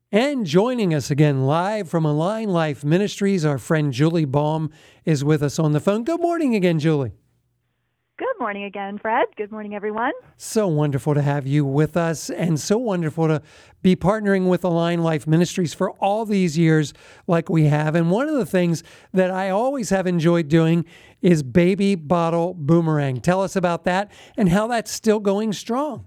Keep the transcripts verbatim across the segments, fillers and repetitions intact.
And joining us again live from Align Life Ministries, our friend Julie Baum is with us on the phone. Good morning again, Julie. Good morning again, Fred. Good morning, everyone. So wonderful to have you with us, and so wonderful to be partnering with Align Life Ministries for all these years like we have. And one of the things that I always have enjoyed doing is Baby Bottle Boomerang. Tell us about that and how that's still going strong.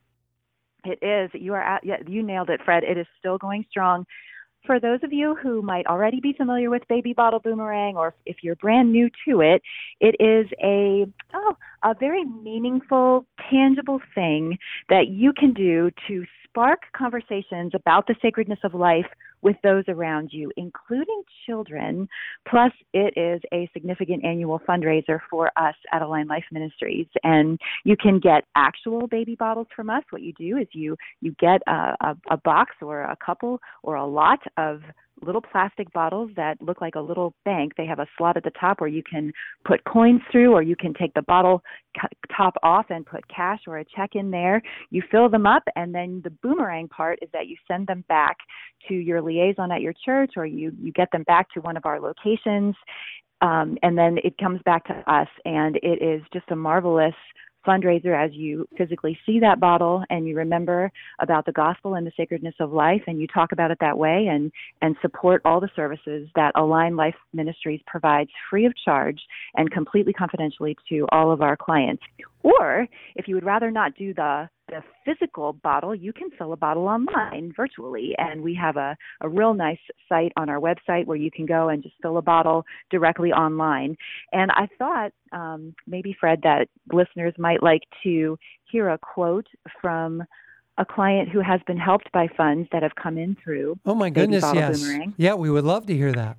It is. You are at, yeah, you nailed it, Fred. It is still going strong. For those of you who might already be familiar with Baby Bottle Boomerang, or if you're brand new to it, it is a oh, a very meaningful, tangible thing that you can do to spark conversations about the sacredness of life with those around you, including children. Plus, it is a significant annual fundraiser for us at Align Life Ministries. And you can get actual baby bottles from us. What you do is you you get a, a, a box or a couple or a lot of little plastic bottles that look like a little bank. They have a slot at the top where you can put coins through, or you can take the bottle top off and put cash or a check in there. You fill them up, and then the boomerang part is that you send them back to your liaison at your church, or you, you get them back to one of our locations, um, and then it comes back to us, and it is just a marvelous fundraiser as you physically see that bottle and you remember about the gospel and the sacredness of life, and you talk about it that way, and, and support all the services that Align Life Ministries provides free of charge and completely confidentially to all of our clients. Or if you would rather not do the the physical bottle, you can fill a bottle online virtually. And we have a, a real nice site on our website where you can go and just fill a bottle directly online. And I thought um, maybe, Fred, that listeners might like to hear a quote from a client who has been helped by funds that have come in through Oh, my Baby goodness, Bottle yes. Boomerang. Yeah, we would love to hear that.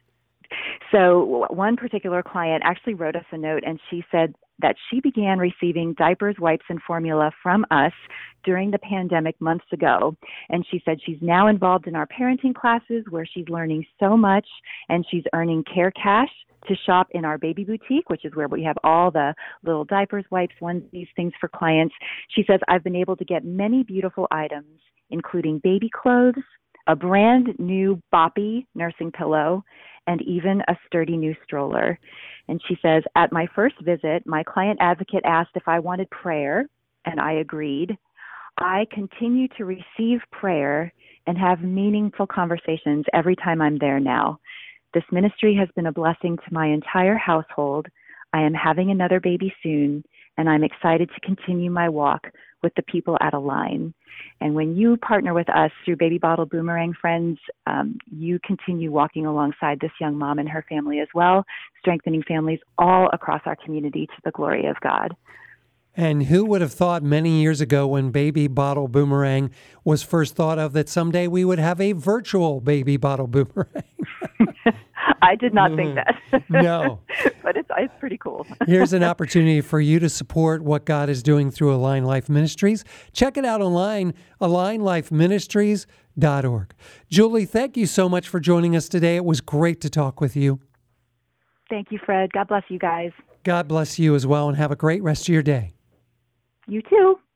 So one particular client actually wrote us a note, and she said that she began receiving diapers, wipes, and formula from us during the pandemic months ago. And she said she's now involved in our parenting classes where she's learning so much, and she's earning care cash to shop in our baby boutique, which is where we have all the little diapers, wipes, onesies, things for clients. She says, I've been able to get many beautiful items, including baby clothes, a brand new Boppy nursing pillow, and even a sturdy new stroller. And she says, at my first visit, my client advocate asked if I wanted prayer, and I agreed. I continue to receive prayer and have meaningful conversations every time I'm there now. This ministry has been a blessing to my entire household. I am having another baby soon, and I'm excited to continue my walk with the people at Align. And when you partner with us through Baby Bottle Boomerang, friends, um, you continue walking alongside this young mom and her family as well, strengthening families all across our community to the glory of God. And who would have thought many years ago when Baby Bottle Boomerang was first thought of that someday we would have a virtual Baby Bottle Boomerang? I did not think that. No. But it's, it's pretty cool. Here's an opportunity for you to support what God is doing through Align Life Ministries. Check it out online, align life ministries dot org. Julie, thank you so much for joining us today. It was great to talk with you. Thank you, Fred. God bless you guys. God bless you as well, and have a great rest of your day. You too.